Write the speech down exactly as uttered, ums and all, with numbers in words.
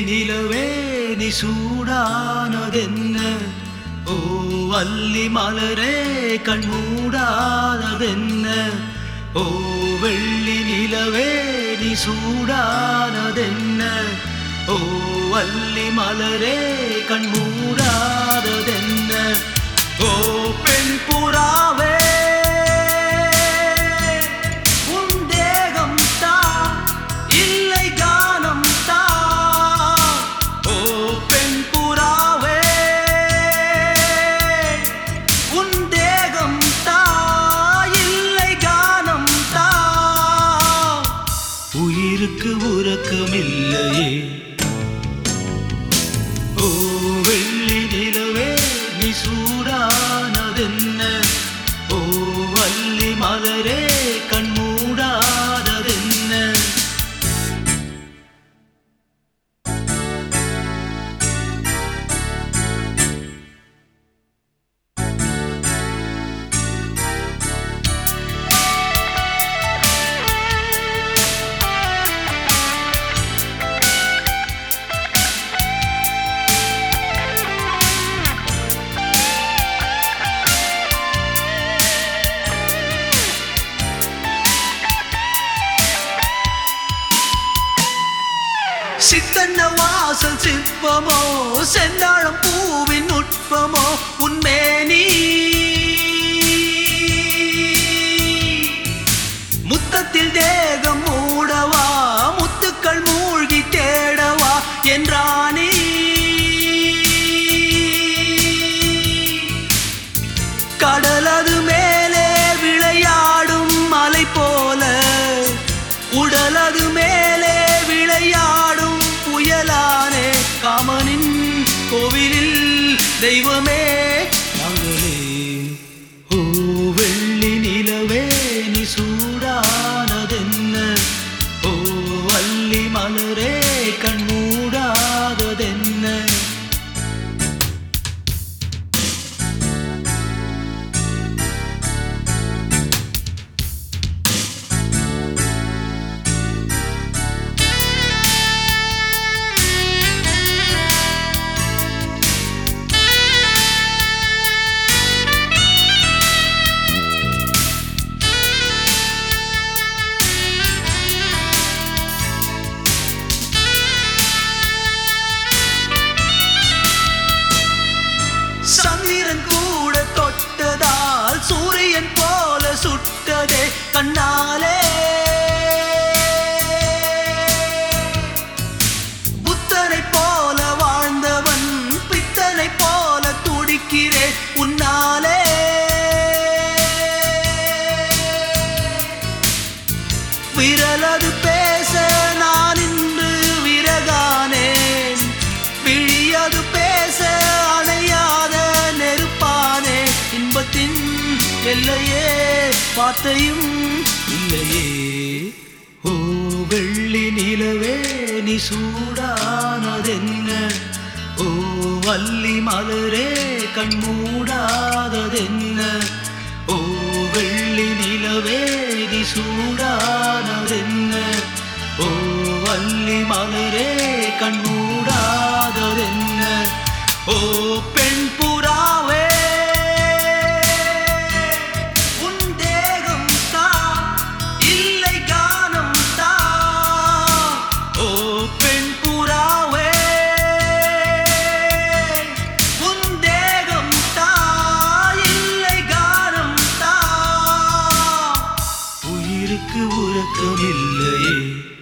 நிலவே நீ சூடானதென்ன ஓ அல்லி மலரே கண்மூடாததென்ன ஓ வெள்ளி நிலவே நீ சூடானதென்ன ஓ அல்லி மலரே கண்மூடாததென்ன ஓ பெண் புறாவே உயிருக்கு உறக்கமில்லையே ஓ வெள்ளி நிலவே நீ சூடானதென்ன ஓ வள்ளி மலரே கண்மூடாததென்ன சித்தன்ன வாசல் சிற்பமோ செந்தாழம் பூவின் நுட்பமோ உன்மேனி முத்தத்தில் தேகம் மூடவா முத்துக்கள் மூழ்கி தேடவா என்றானே கடலது மேலே விளையாடும் மலை போல உடலது மேலே விளையாடும் புயலானே காமனின் கோவிலில் தெய்வமே நாங்களே ஓ வெள்ளி நிலவே நீ சூடானதென்ன ஓ வள்ளி மலரே கண்மூடாததென்ன சந்திரன் கூட தொட்டதால் சூரியன் போல சுட்டதே கண்ணாலே புத்தனை போல வாழ்ந்தவன் பித்தனை போல துடிக்கிறேன் உன்னாலே விரலது பேச நான் இன்று விறகானேன் விழியது பேச அணையாத நெருப்பானே இன்பத்தின் எல்லையே வார்த்தையும் இல்லையே ஓ வெள்ளி நிலவே நீ சூடானதென்ன ஓ வள்ளி மலரே கண்மூடாததென்ன ஓ வெள்ளி நிலவே நீ சூடானதென்ன ஓ வள்ளி மலரே கண்மூடாததென்ன ஓ பெண் புறாவே உன் தேகம் தான் இல்லை கானம் தான் ஓ பெண் புறாவே உன் தேகம் தான் இல்லை கானம் தான் உயிருக்கு உறக்கமில்லையே